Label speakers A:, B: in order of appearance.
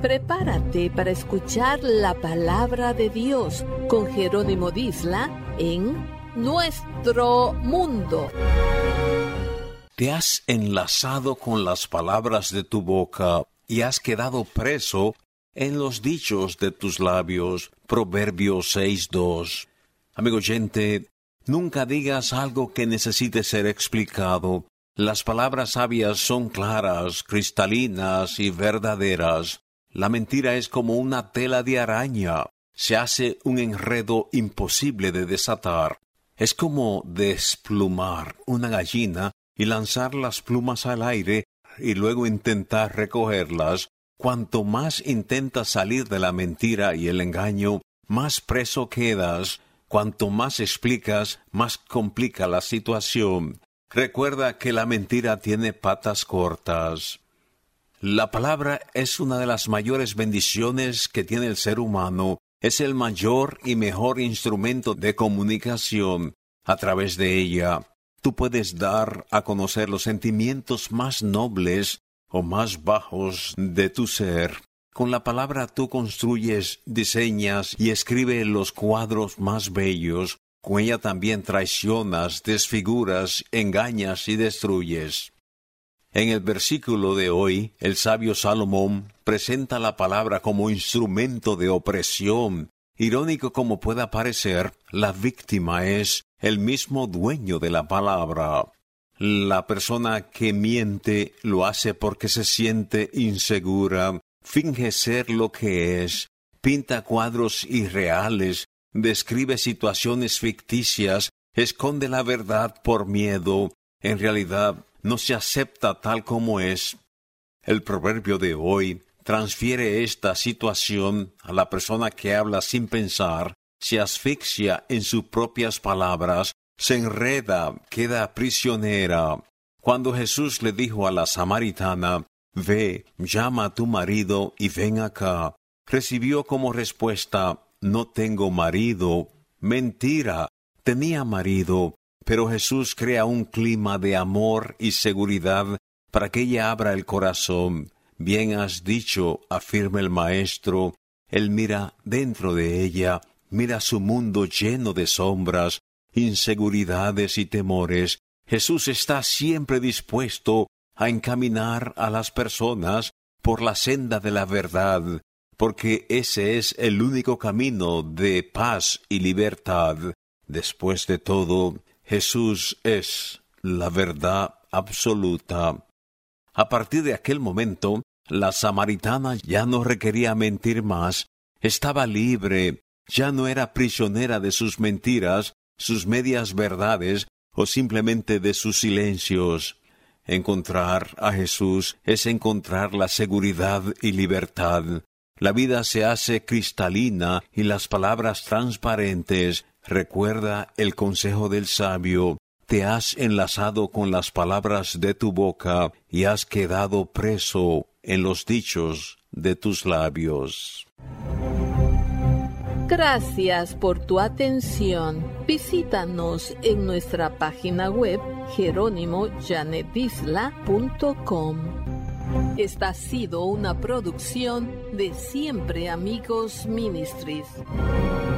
A: Prepárate para escuchar la palabra de Dios con Jerónimo Disla en Nuestro Mundo.
B: Te has enlazado con las palabras de tu boca y has quedado preso en los dichos de tus labios. Proverbios 6:2. Amigo oyente, nunca digas algo que necesite ser explicado. Las palabras sabias son claras, cristalinas y verdaderas. La mentira es como una tela de araña. Se hace un enredo imposible de desatar. Es como desplumar una gallina y lanzar las plumas al aire y luego intentar recogerlas. Cuanto más intentas salir de la mentira y el engaño, más preso quedas. Cuanto más explicas, más complica la situación. Recuerda que la mentira tiene patas cortas. La palabra es una de las mayores bendiciones que tiene el ser humano. Es el mayor y mejor instrumento de comunicación. A través de ella, tú puedes dar a conocer los sentimientos más nobles o más bajos de tu ser. Con la palabra tú construyes, diseñas y escribes los cuadros más bellos. Con ella también traicionas, desfiguras, engañas y destruyes. En el versículo de hoy, el sabio Salomón presenta la palabra como instrumento de opresión. Irónico como pueda parecer, la víctima es el mismo dueño de la palabra. La persona que miente lo hace porque se siente insegura, finge ser lo que es, pinta cuadros irreales, describe situaciones ficticias, esconde la verdad por miedo. En realidad, no se acepta tal como es. El proverbio de hoy transfiere esta situación a la persona que habla sin pensar, se asfixia en sus propias palabras, se enreda, queda prisionera. Cuando Jesús le dijo a la samaritana, «Ve, llama a tu marido y ven acá», recibió como respuesta, «No tengo marido». Mentira, tenía marido. Pero Jesús crea un clima de amor y seguridad para que ella abra el corazón. «Bien has dicho», afirma el Maestro. Él mira dentro de ella, mira su mundo lleno de sombras, inseguridades y temores. Jesús está siempre dispuesto a encaminar a las personas por la senda de la verdad, porque ese es el único camino de paz y libertad. Después de todo, Jesús es la verdad absoluta. A partir de aquel momento, la samaritana ya no requería mentir más, estaba libre, ya no era prisionera de sus mentiras, sus medias verdades o simplemente de sus silencios. Encontrar a Jesús es encontrar la seguridad y libertad. La vida se hace cristalina y las palabras transparentes. Recuerda el consejo del sabio. Te has enlazado con las palabras de tu boca y has quedado preso en los dichos de tus labios.
A: Gracias por tu atención. Visítanos en nuestra página web jeronimoyanedisla.com. Esta ha sido una producción de Siempre Amigos Ministries.